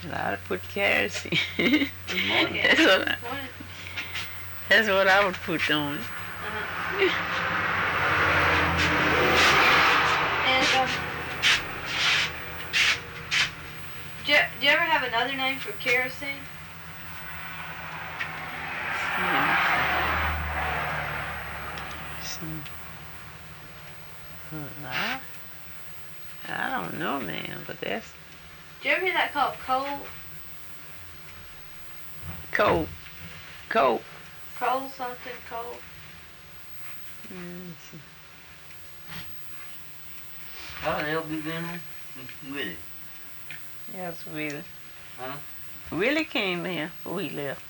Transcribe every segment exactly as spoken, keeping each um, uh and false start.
I'd put kerosene. Good morning. That's what I, Morning. that's what I would put on it. Uh-huh. And um, do you, do you ever have another name for kerosene? Some, I, I don't know, man, but that's Do you ever hear that called coal? cold. Cold. Coal something, coal? Mm, How the hell you been home? Willie. Yes, Willie. Huh? Willie came here before we left.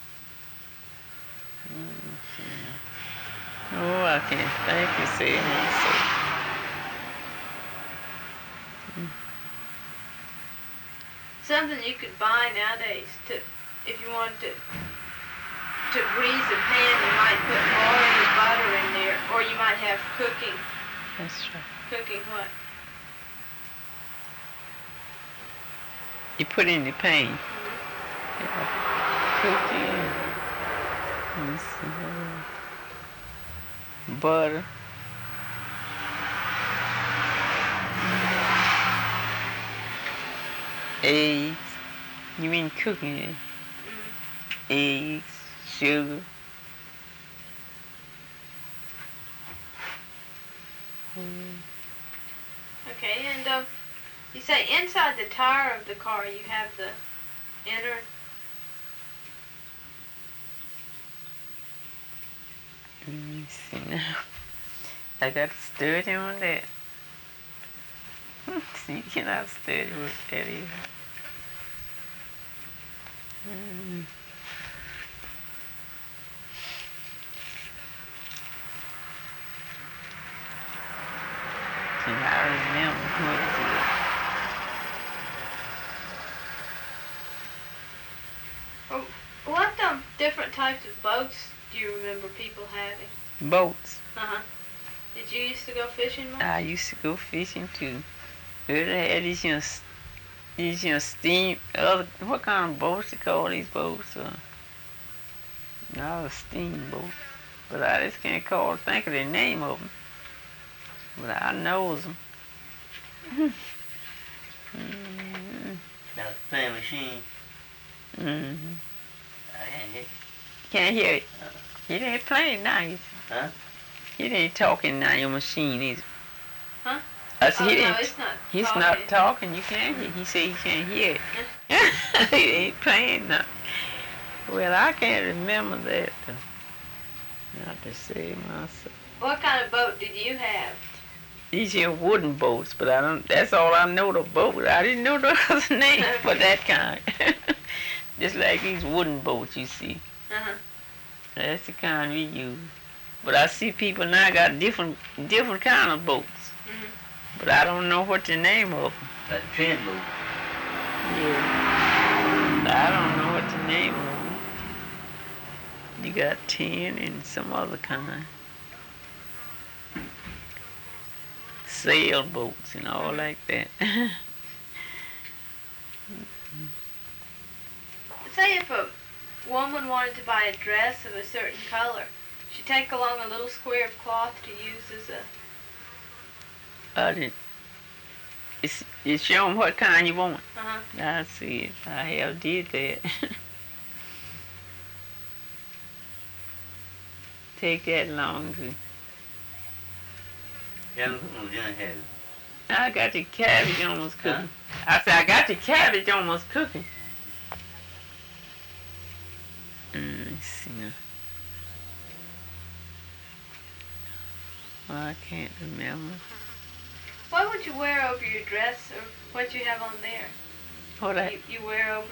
Mm, oh, I can't think you say it. Mm. Something you could buy nowadays to, if you wanted to, to grease a pan, you might put oil or butter in there, or you might have cooking. That's right. Cooking what? You put in the pan. Mm-hmm. Yeah. Cooking. Let me see. Butter. Eggs. You mean cooking it? Mm-hmm. Eggs, sugar. Mm. Okay, and um, you say inside the tire of the car you have the inner. Let me see now. I got to study on that. See, you cannot study what that is. Mm. See, I remember what it is. Oh, what um different types of boats do you remember people having? Boats. Uh-huh. Did you used to go fishing much? I used to go fishing too. They had these, you know, s- these, you know, steam, other, what kind of boats they call these boats? Uh, not a steamboat. But I just can't call, think of the name of them. But I knows them. Mm-hmm. That's a fan machine. Mm-hmm. I can't hear. Can't hear it. Uh, It ain't playing now. It huh? ain't talking now, your machine is. Huh? I said, Oh, he no, didn't, it's not he's talking. not talking. You can't hear. He said he can't hear it. He ain't playing nothing. Well, I can't remember that. Though. Not to say myself. What kind of boat did you have? These here wooden boats, but I don't. That's all I know the boat. I didn't know the other name for that kind. Just like these wooden boats you see. Uh-huh. That's the kind we use. But I see people now got different different kind of boats. Mm-hmm. But I don't know what the name of them. Like a train boat. Yeah. I don't know what the name of them. You got tin and some other kind. Sailboats and all like that. Say if a woman wanted to buy a dress of a certain color, she'd take along a little square of cloth to use as a... I didn't. It's, it's show 'em what kind you want. Uh-huh. I see it. I have did that. Take that long to... Yeah, I'm gonna have it. I got the cabbage almost cooking. I said, I got the cabbage almost cooking. Mm, let's see now. Well, I can't remember. What would you wear over your dress, or what you have on there? What I... You, you wear over